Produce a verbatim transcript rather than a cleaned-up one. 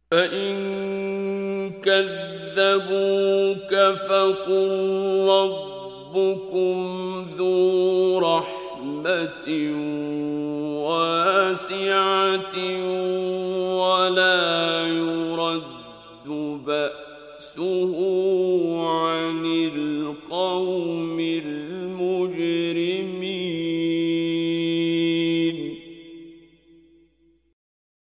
فإن كذبوك فقل ربكم ذو رحمة واسعة ولا يرد بأسه عن القوم